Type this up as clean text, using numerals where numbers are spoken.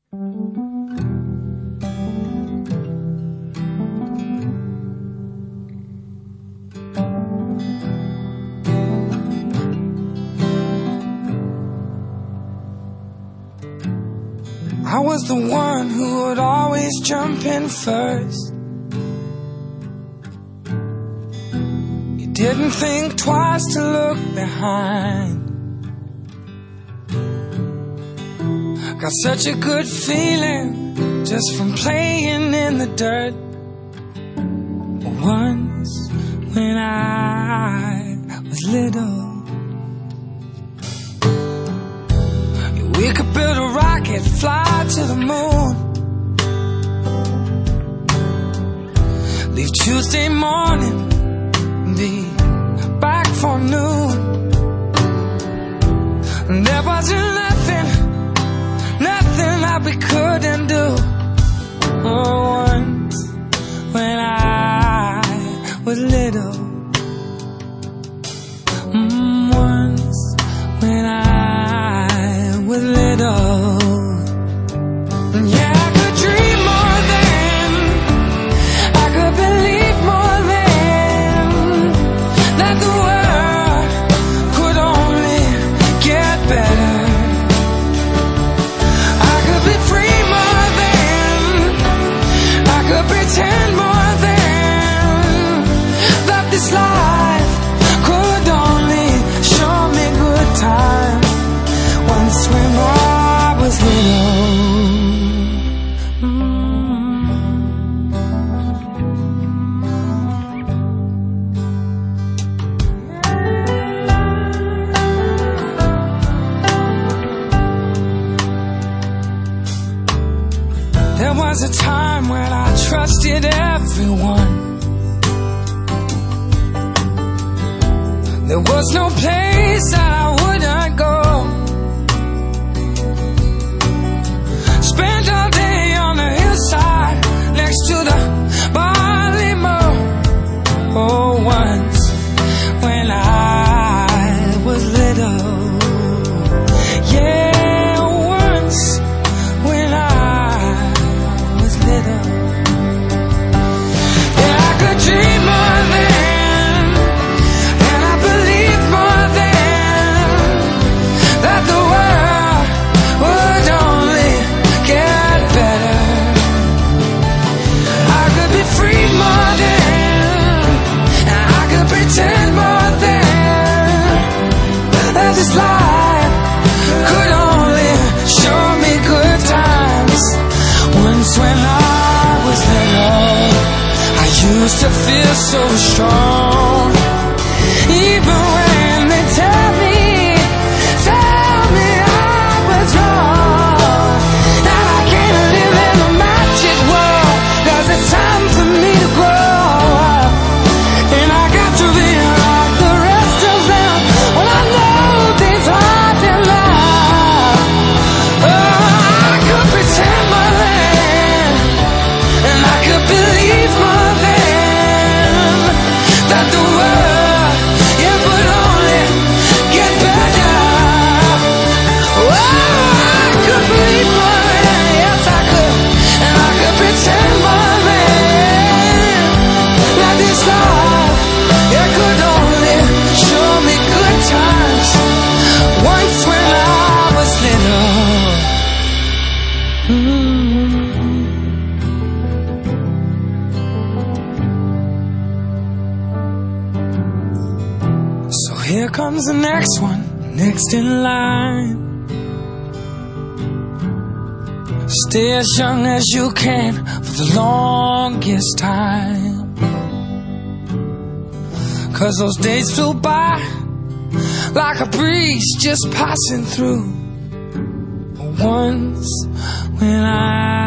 I was the one who would always jump in first. You didn't think twice to look behind. Got such a good feeling just from playing in the dirt. Once when I was little, we could build a rocket, fly to the moon, leave Tuesday morning, be back for noon. And there wasn't nothing that we couldn't do. Oh, once when I was little, once when I was little. Yeah, I could dream more then, I could believe more then, that the world could only get better. I could be free more then, I could pretend more then, that this life could only show me good times. Once when I was little. There was a time when I trusted everyone. There was no place that I wouldn't go. Spent all day on the hillside next to the barley mow. Oh, once when I was little. Yeah, once when I was little. Yeah, I could dream more then, and I believed more then, that the world would only get better. I could be free more then, and I could pretend more then, that this life could only show me good times. Once when I was little, I used to feel so strong, even when they tell me I was wrong. Now I can't live in a magic world, 'cause it's time for me to grow up. And I got to be like the rest of them, when I know things hard in life. Oh, I could pretend more then, and I could believe more then, that the world, yeah, would only get better. Oh, I could believe more then, yes I could, and I could pretend more then, that this life, yeah, could only show me good times. Once when I was little. So here comes the next one, next in line. Stay as young as you can for the longest time, 'cause those days flew by like a breeze just passing through. Once when I